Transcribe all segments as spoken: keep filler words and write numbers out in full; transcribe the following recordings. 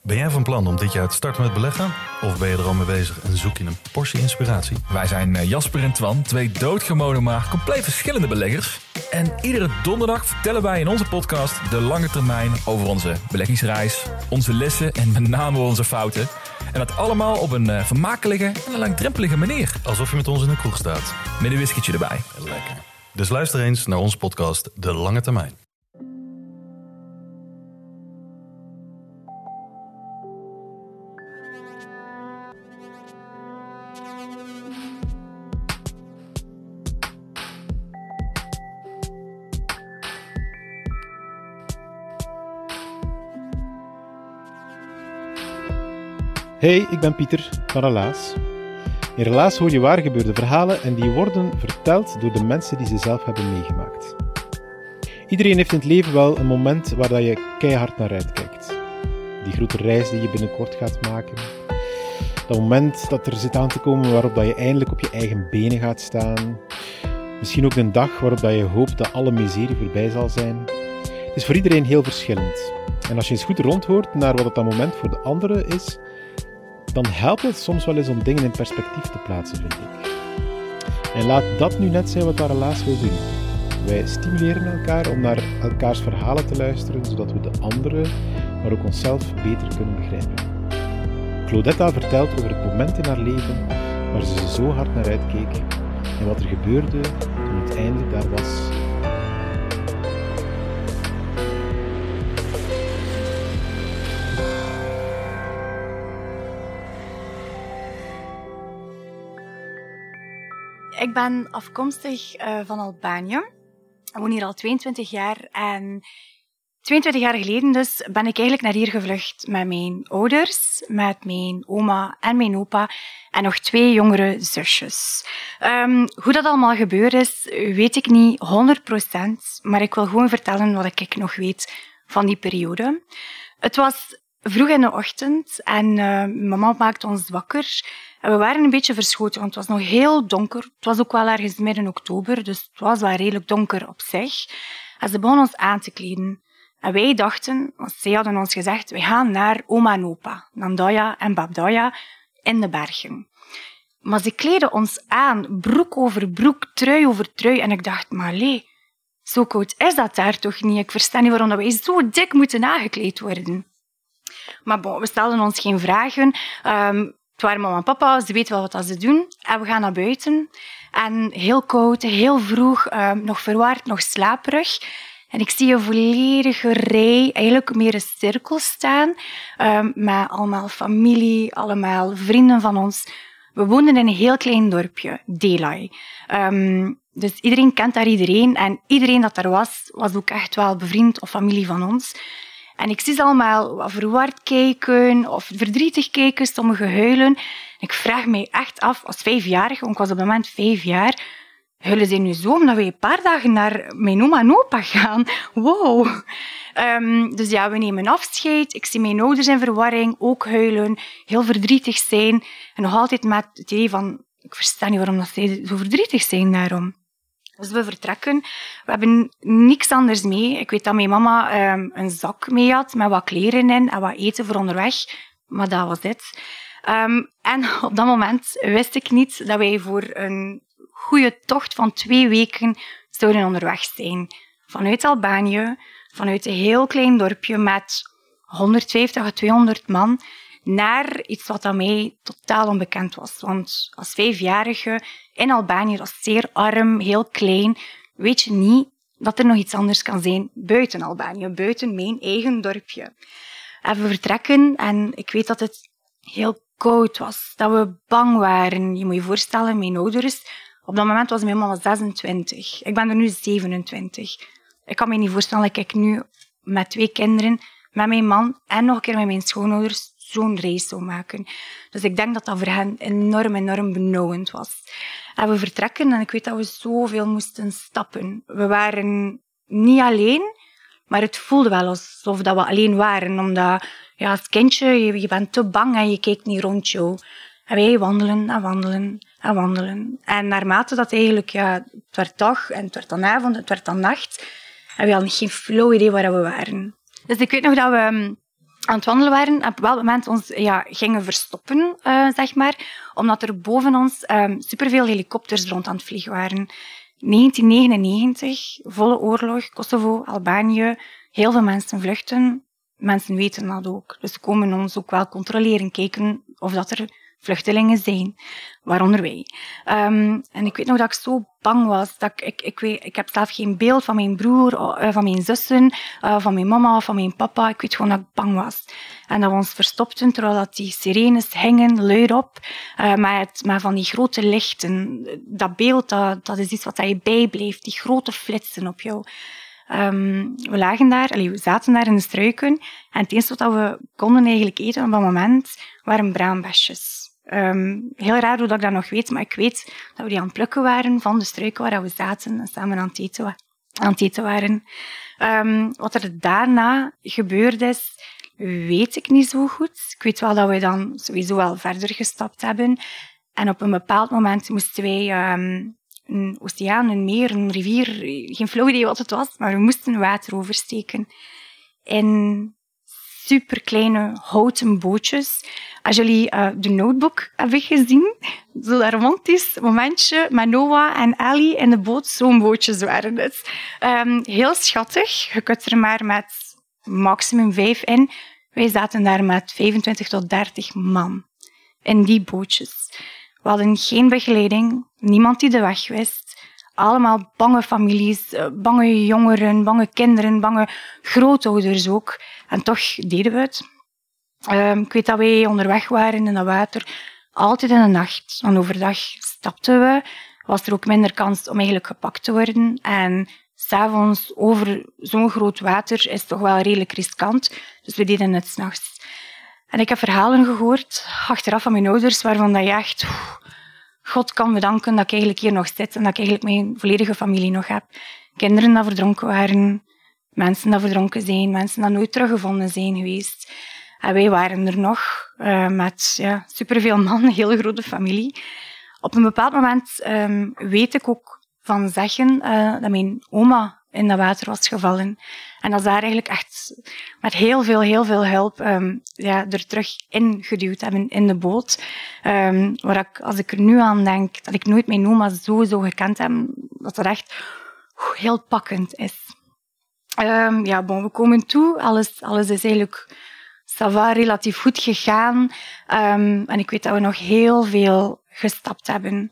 Ben jij van plan om dit jaar te starten met beleggen? Of ben je er al mee bezig en zoek je een portie inspiratie? Wij zijn Jasper en Twan, twee doodgewone maar compleet verschillende beleggers. En iedere donderdag vertellen wij in onze podcast de lange termijn over onze beleggingsreis, onze lessen en met name onze fouten. En dat allemaal op een vermakelijke en een langdrempelige manier. Alsof je met ons in een kroeg staat. Met een whiskytje erbij. Lekker. Dus luister eens naar onze podcast De Lange Termijn. Hey, ik ben Pieter van Relaas. In Relaas hoor je waar gebeurde verhalen en die worden verteld door de mensen die ze zelf hebben meegemaakt. Iedereen heeft in het leven wel een moment waar dat je keihard naar uitkijkt. Die grote reis die je binnenkort gaat maken. Dat moment dat er zit aan te komen waarop dat je eindelijk op je eigen benen gaat staan. Misschien ook een dag waarop dat je hoopt dat alle miserie voorbij zal zijn. Het is voor iedereen heel verschillend. En als je eens goed rondhoort naar wat dat moment voor de anderen is, dan helpt het soms wel eens om dingen in perspectief te plaatsen, vind ik. En laat dat nu net zijn wat we Relaas wil doen. Wij stimuleren elkaar om naar elkaars verhalen te luisteren, zodat we de anderen, maar ook onszelf, beter kunnen begrijpen. Claudetta vertelt over het moment in haar leven waar ze zo hard naar uitkeek en wat er gebeurde toen het eindelijk daar was. Ik ben afkomstig uh, van Albanië. Ik woon hier al tweeëntwintig jaar. En tweeëntwintig jaar geleden dus ben ik eigenlijk naar hier gevlucht met mijn ouders, met mijn oma en mijn opa en nog twee jongere zusjes. Um, hoe dat allemaal gebeurd is, weet ik niet honderd procent. Maar ik wil gewoon vertellen wat ik nog weet van die periode. Het was vroeg in de ochtend en uh, mama maakte ons wakker. En we waren een beetje verschoten, want het was nog heel donker. Het was ook wel ergens midden oktober, dus het was wel redelijk donker op zich. En ze begonnen ons aan te kleden. En wij dachten, want zij hadden ons gezegd, wij gaan naar oma en opa, Nandaya en Babdaya, in de bergen. Maar ze kleden ons aan, broek over broek, trui over trui. En ik dacht, maar allee, zo koud is dat daar toch niet? Ik versta niet waarom wij zo dik moeten aangekleed worden. Maar bon, we stelden ons geen vragen. Um, Het waren mama en papa, ze weten wel wat ze doen. En we gaan naar buiten. En heel koud, heel vroeg, um, nog verwaard, nog slaperig. En ik zie een volledige rij, eigenlijk meer een cirkel staan. Um, met allemaal familie, allemaal vrienden van ons. We woonden in een heel klein dorpje, Delay. Um, dus iedereen kent daar iedereen. En iedereen dat daar was, was ook echt wel bevriend of familie van ons. En ik zie ze allemaal wat verward kijken of verdrietig kijken, sommigen huilen. Ik vraag mij echt af, als vijfjarige, want ik was op dat moment vijf jaar, huilen ze nu zo omdat we een paar dagen naar mijn oma en opa gaan? Wow. Um, dus ja, we nemen afscheid. Ik zie mijn ouders in verwarring, ook huilen, heel verdrietig zijn. En nog altijd met het idee van, ik versta niet waarom dat zij zo verdrietig zijn daarom. Dus we vertrekken. We hebben niks anders mee. Ik weet dat mijn mama um, een zak mee had met wat kleren in en wat eten voor onderweg. Maar dat was het. Um, en op dat moment wist ik niet dat wij voor een goede tocht van twee weken zouden onderweg zijn. Vanuit Albanië, vanuit een heel klein dorpje met honderdvijftig à tweehonderd man, naar iets wat aan mij totaal onbekend was. Want als vijfjarige in Albanië, dat is zeer arm, heel klein, weet je niet dat er nog iets anders kan zijn buiten Albanië, buiten mijn eigen dorpje. En we vertrekken en ik weet dat het heel koud was, dat we bang waren. Je moet je voorstellen, mijn ouders, op dat moment was mijn mama zesentwintig. Ik ben er nu zevenentwintig. Ik kan me niet voorstellen dat ik nu met twee kinderen, met mijn man en nog een keer met mijn schoonouders zo'n reis zou maken. Dus ik denk dat dat voor hen enorm, enorm benauwend was. En we vertrekken en ik weet dat we zoveel moesten stappen. We waren niet alleen, maar het voelde wel alsof dat we alleen waren. Omdat ja, als kindje, je, je bent te bang en je kijkt niet rond jou. En wij wandelen en wandelen en wandelen. En naarmate dat eigenlijk, ja, het werd dag en het werd dan avond, het werd dan nacht. En we hadden geen flauw idee waar we waren. Dus ik weet nog dat we aan het wandelen waren en op een bepaald moment ons ja, gingen verstoppen, uh, zeg maar, omdat er boven ons um, superveel helikopters rond aan het vliegen waren. negentien negenennegentig, volle oorlog, Kosovo, Albanië, heel veel mensen vluchten. Mensen weten dat ook. Dus ze komen ons ook wel controleren, kijken of dat er vluchtelingen zijn, waaronder wij. Um, en ik weet nog dat ik zo bang was. Dat ik, ik, ik, weet, ik heb zelf geen beeld van mijn broer, uh, van mijn zussen, uh, van mijn mama, van mijn papa. Ik weet gewoon dat ik bang was. En dat we ons verstopten, terwijl dat die sirenes hingen, luidop, uh, met, met van die grote lichten. Dat beeld, dat, dat is iets wat je bijblijft. Die grote flitsen op jou. Um, we lagen daar, allee, we zaten daar in de struiken en het eerste wat we konden eigenlijk eten op dat moment waren braambesjes. Um, heel raar hoe dat ik dat nog weet, maar ik weet dat we die aan het plukken waren van de struiken waar we zaten en samen aan het eten, aan het eten waren. Um, wat er daarna gebeurd is, weet ik niet zo goed. Ik weet wel dat we dan sowieso wel verder gestapt hebben en op een bepaald moment moesten wij um, een oceaan, een meer, een rivier, geen flauw idee wat het was, maar we moesten water oversteken in superkleine houten bootjes. Als jullie uh, de Notebook hebben gezien, zo'n romantisch momentje met Noah en Ellie in de boot, zo'n bootjes waren het. Um, heel schattig. Je kunt er maar met maximum vijf in. Wij zaten daar met vijfentwintig tot dertig man in die bootjes. We hadden geen begeleiding, niemand die de weg wist. Allemaal bange families, bange jongeren, bange kinderen, bange grootouders ook. En toch deden we het. Um, ik weet dat wij onderweg waren in dat water, altijd in de nacht. Want overdag stapten we, was er ook minder kans om eigenlijk gepakt te worden. En 's avonds over zo'n groot water is toch wel redelijk riskant. Dus we deden het 's nachts. En ik heb verhalen gehoord, achteraf van mijn ouders, waarvan dat je echt... Oef, God kan bedanken dat ik eigenlijk hier nog zit en dat ik eigenlijk mijn volledige familie nog heb. Kinderen die verdronken waren, mensen die verdronken zijn, mensen die nooit teruggevonden zijn geweest. En wij waren er nog, uh, met ja, superveel man, een hele grote familie. Op een bepaald moment um, weet ik ook van zeggen uh, dat mijn oma in dat water was gevallen. En dat ze daar eigenlijk echt met heel veel, heel veel hulp um, ja, er terug in geduwd hebben in de boot. Um, waar ik, als ik er nu aan denk, dat ik nooit mijn oma zo, zo gekend heb, dat dat echt oeh, heel pakkend is. Um, ja, bon, we komen toe. Alles, alles is eigenlijk ça va, relatief goed gegaan. Um, en ik weet dat we nog heel veel gestapt hebben.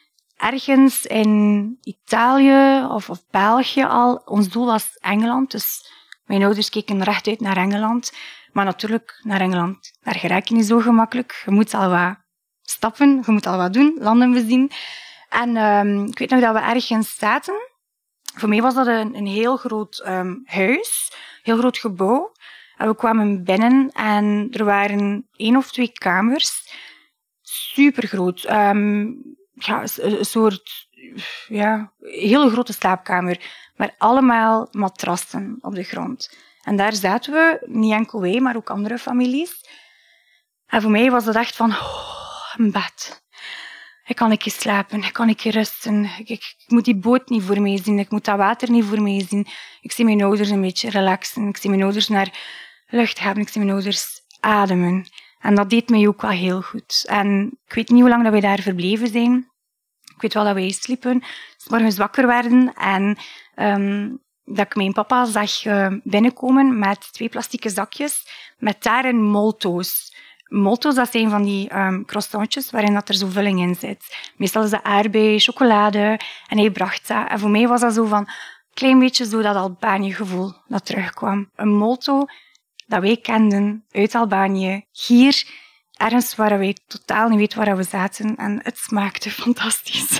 Ergens in Italië of, of België al. Ons doel was Engeland, dus mijn ouders keken rechtuit naar Engeland. Maar natuurlijk, naar Engeland, daar geraak je niet zo gemakkelijk. Je moet al wat stappen, je moet al wat doen, landen bezien. En um, ik weet nog dat we ergens zaten. Voor mij was dat een, een heel groot um, huis, heel groot gebouw. En we kwamen binnen en er waren één of twee kamers. Supergroot. Um, ja, een soort, ja, hele grote slaapkamer. Maar allemaal matrassen op de grond. En daar zaten we, niet enkel wij, maar ook andere families. En voor mij was het echt van, oh, een bed. Ik kan een keer slapen, ik kan een keer rusten. Ik, ik, ik moet die boot niet voor mij zien, ik moet dat water niet voor mij zien. Ik zie mijn ouders een beetje relaxen, ik zie mijn ouders naar lucht hebben, ik zie mijn ouders ademen. En dat deed mij ook wel heel goed. En ik weet niet hoe lang dat wij daar verbleven zijn. Ik weet wel dat wij sliepen, 's morgens wakker werden en um, dat ik mijn papa zag uh, binnenkomen met twee plastieke zakjes met daarin molto's. Molto's, dat zijn van die um, croissantjes waarin dat er zo vulling in zit. Meestal is dat aardbei, chocolade en hij bracht dat. En voor mij was dat zo van een klein beetje zo dat Albanië-gevoel dat terugkwam. Een molto dat wij kenden uit Albanië, hier, ergens waar wij totaal niet weten waar we zaten. En het smaakte fantastisch.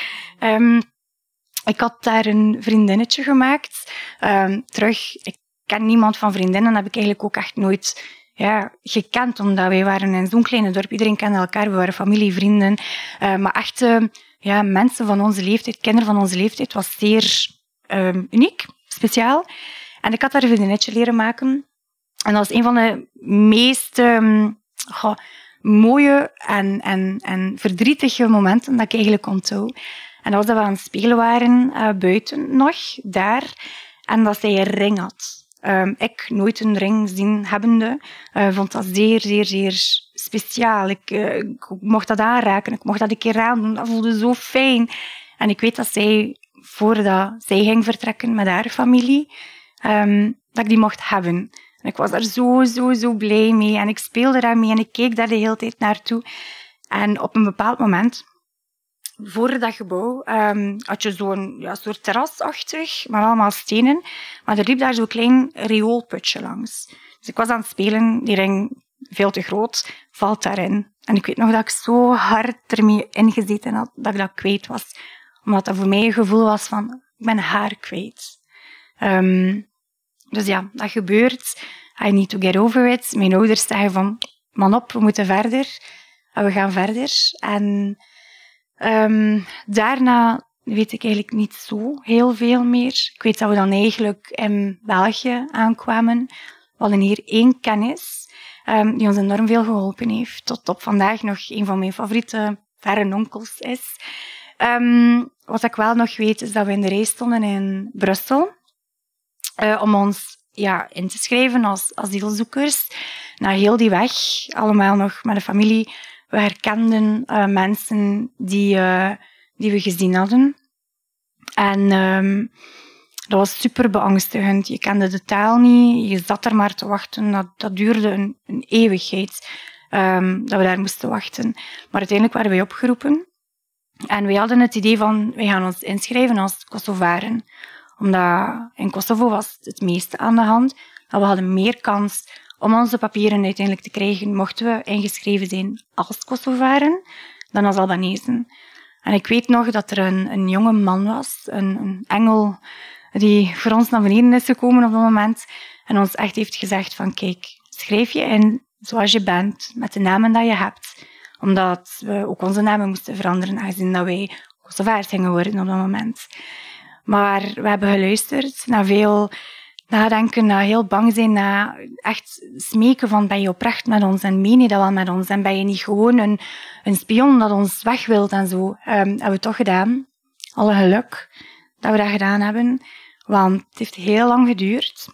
um, ik had daar een vriendinnetje gemaakt. Um, terug, ik ken niemand van vriendinnen, dat heb ik eigenlijk ook echt nooit ja, gekend, omdat wij waren in zo'n kleine dorp. Iedereen kende elkaar, we waren familie, vrienden. Uh, maar echt uh, ja, mensen van onze leeftijd, kinderen van onze leeftijd, was zeer um, uniek, speciaal. En ik had daar een vriendinnetje leren maken. En dat was een van de meest um, goh, mooie en, en, en verdrietige momenten dat ik eigenlijk onthoud. En dat was dat we aan het spelen waren, uh, buiten nog, daar. En dat zij een ring had. Um, ik, nooit een ring zien hebbende, uh, vond dat zeer, zeer, zeer speciaal. Ik, uh, ik mocht dat aanraken, ik mocht dat een keer aandoen, dat voelde zo fijn. En ik weet dat zij, voordat zij ging vertrekken met haar familie, um, dat ik die mocht hebben. En ik was daar zo, zo, zo blij mee. En ik speelde daarmee en ik keek daar de hele tijd naartoe. En op een bepaald moment, voor dat gebouw, um, had je zo'n ja, soort terrasachtig, maar allemaal stenen. Maar er liep daar zo'n klein rioolputje langs. Dus ik was aan het spelen, die ring, veel te groot, valt daarin. En ik weet nog dat ik zo hard ermee ingezeten had, dat ik dat kwijt was. Omdat dat voor mij een gevoel was van, ik ben haar kwijt. Um, dus ja, dat gebeurt. I need to get over it. Mijn ouders zeggen van, man op, we moeten verder. En we gaan verder. En um, daarna weet ik eigenlijk niet zo heel veel meer. Ik weet dat we dan eigenlijk in België aankwamen. We hadden hier één kennis um, die ons enorm veel geholpen heeft. Tot op vandaag nog een van mijn favoriete verre onkels is. Um, wat ik wel nog weet, is dat we in de rij stonden in Brussel. Uh, om ons ja, in te schrijven als asielzoekers. Na heel die weg, allemaal nog met de familie. We herkenden uh, mensen die, uh, die we gezien hadden. En um, dat was super beangstigend. Je kende de taal niet, je zat er maar te wachten. Dat, dat duurde een, een eeuwigheid um, dat we daar moesten wachten. Maar uiteindelijk werden wij opgeroepen. En wij hadden het idee van, wij gaan ons inschrijven als Kosovaren. Omdat in Kosovo was het meeste aan de hand. En we hadden meer kans om onze papieren uiteindelijk te krijgen, mochten we ingeschreven zijn als Kosovaren, dan als Albanezen. En ik weet nog dat er een, een jonge man was, een, een engel, die voor ons naar beneden is gekomen op dat moment. En ons echt heeft gezegd van, kijk, schrijf je in zoals je bent, met de namen die je hebt. Omdat we ook onze namen moesten veranderen, aangezien dat wij Kosovaars gingen worden op dat moment. Maar we hebben geluisterd naar veel nadenken, naar heel bang zijn, naar echt smeken van, ben je oprecht met ons en meen je dat wel met ons en ben je niet gewoon een, een spion dat ons weg wilt en zo. Um, hebben we toch gedaan. Alle geluk dat we dat gedaan hebben, want het heeft heel lang geduurd.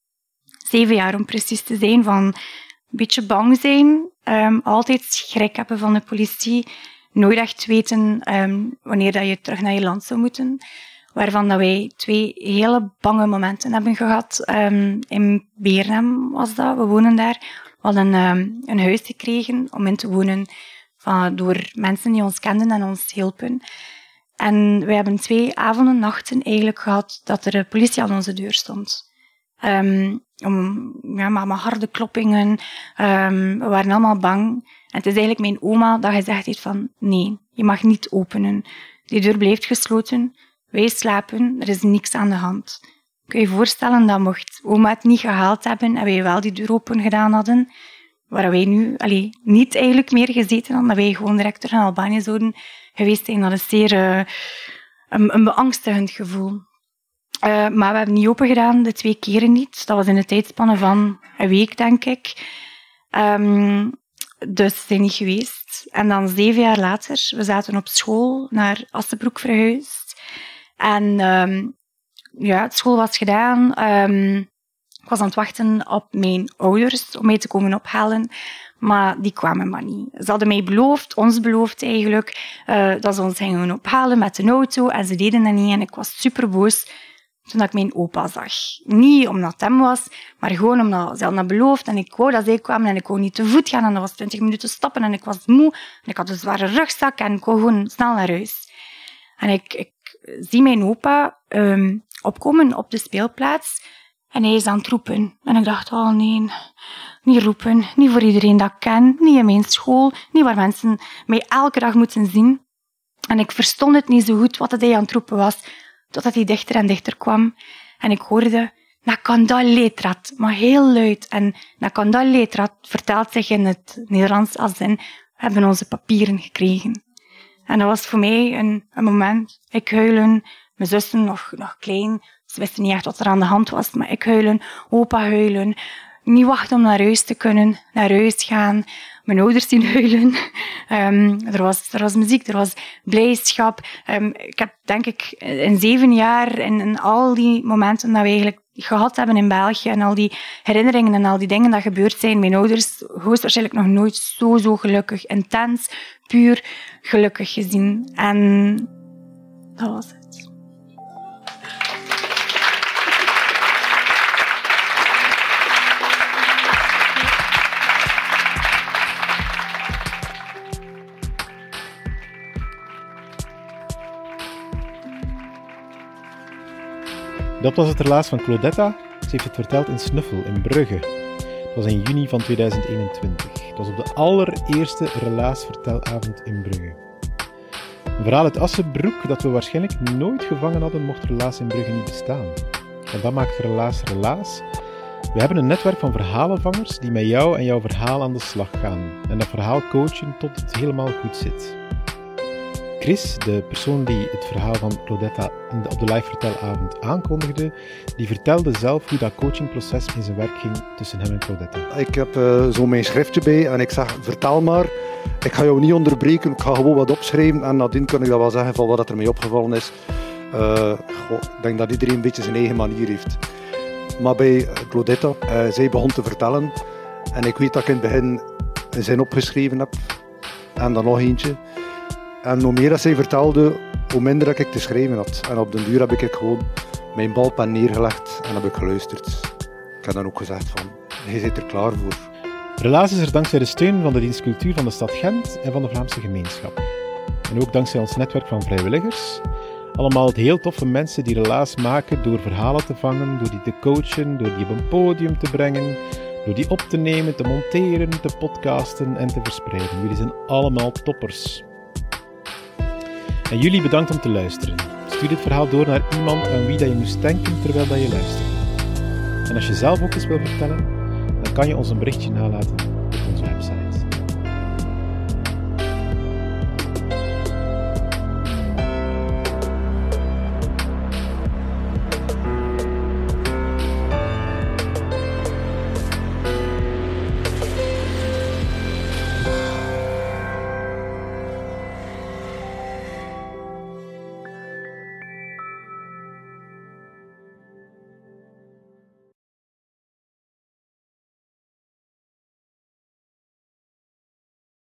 Zeven jaar om precies te zijn, van een beetje bang zijn, um, altijd schrik hebben van de politie, nooit echt weten um, wanneer dat je terug naar je land zou moeten. Waarvan dat wij twee hele bange momenten hebben gehad. Um, in Beernem was dat, we wonen daar. We hadden um, een huis gekregen om in te wonen van, door mensen die ons kenden en ons hielpen. En we hebben twee avonden, nachten eigenlijk gehad dat er politie aan onze deur stond. Um, om, ja, met harde kloppingen. Um, we waren allemaal bang. En het is eigenlijk mijn oma dat gezegd heeft van, nee, je mag niet openen. Die deur bleef gesloten. Wij slapen, er is niks aan de hand. Kun je je voorstellen dat mocht oma het niet gehaald hebben en wij wel die deur open gedaan hadden, waar wij nu allee, niet eigenlijk meer gezeten hadden, dat wij gewoon direct terug naar Albanië zouden geweest zijn. Dat is zeer uh, een, een beangstigend gevoel. Uh, maar we hebben niet open gedaan, de twee keren niet. Dat was in de tijdspanne van een week, denk ik. Um, dus ze zijn niet geweest. En dan zeven jaar later, we zaten op school naar Assenbroek verhuisd. En um, ja, het school was gedaan. Um, ik was aan het wachten op mijn ouders om mij te komen ophalen. Maar die kwamen maar niet. Ze hadden mij beloofd, ons beloofd eigenlijk, uh, dat ze ons gingen ophalen met een auto. En ze deden dat niet. En ik was super boos toen ik mijn opa zag. Niet omdat het hem was, maar gewoon omdat ze hadden dat beloofd. En ik wou dat zij kwamen en ik wou niet te voet gaan. En dat was twintig minuten stappen en ik was moe. En ik had een zware rugzak en ik wou gewoon snel naar huis. En ik, ik zie mijn opa um, opkomen op de speelplaats en hij is aan het roepen. En ik dacht, oh nee, niet roepen, niet voor iedereen dat ik ken, niet in mijn school, niet waar mensen mij elke dag moeten zien. En ik verstond het niet zo goed wat hij aan het roepen was, totdat hij dichter en dichter kwam. En ik hoorde, Nakandal Letrat, maar heel luid. En Nakandal Letrat vertaalt zich in het Nederlands als in, we hebben onze papieren gekregen. En dat was voor mij een, een moment. Ik huilen, mijn zussen nog, nog klein. Ze wisten niet echt wat er aan de hand was, maar ik huilen, opa huilen. niet wachten om naar huis te kunnen, naar huis gaan, mijn ouders zien huilen. Um, er, was, er was muziek, er was blijdschap. Um, ik heb denk ik in zeven jaar, in, in al die momenten dat we eigenlijk gehad hebben in België en al die herinneringen en al die dingen dat gebeurd zijn, mijn ouders hoogstwaarschijnlijk nog nooit zo, zo gelukkig, intens, puur gelukkig gezien. En dat was het. Dat was het relaas van Claudetta. Ze heeft het verteld in Snuffel in Brugge. Het was in juni van tweeduizend eenentwintig. Het was op de allereerste relaasvertelavond in Brugge. Een verhaal uit Assenbroek dat we waarschijnlijk nooit gevangen hadden mocht relaas in Brugge niet bestaan. En dat maakt relaas relaas. We hebben een netwerk van verhalenvangers die met jou en jouw verhaal aan de slag gaan. En dat verhaal coachen tot het helemaal goed zit. Chris, de persoon die het verhaal van Claudetta op de live vertelavond aankondigde, die vertelde zelf hoe dat coachingproces in zijn werk ging tussen hem en Claudetta. Ik heb uh, zo mijn schriftje bij en ik zeg, vertel maar. Ik ga jou niet onderbreken, ik ga gewoon wat opschrijven en nadien kan ik dat wel zeggen van wat er mij opgevallen is. Uh, goh, ik denk dat iedereen een beetje zijn eigen manier heeft. Maar bij Claudetta, uh, zij begon te vertellen en ik weet dat ik in het begin een zin opgeschreven heb en dan nog eentje. En hoe meer dat zij vertelde, hoe minder dat ik te schrijven had. En op den duur heb ik gewoon mijn balpen neergelegd en heb ik geluisterd. Ik heb dan ook gezegd van, jij zit er klaar voor. Relaas is er dankzij de steun van de dienst Cultuur van de stad Gent en van de Vlaamse gemeenschap. En ook dankzij ons netwerk van vrijwilligers. Allemaal heel toffe mensen die relaas maken door verhalen te vangen, door die te coachen, door die op een podium te brengen, door die op te nemen, te monteren, te podcasten en te verspreiden. Jullie zijn allemaal toppers. En jullie bedankt om te luisteren. Stuur dit verhaal door naar iemand aan wie dat je moest denken terwijl dat je luistert. En als je zelf ook eens wil vertellen, dan kan je ons een berichtje nalaten op onze website.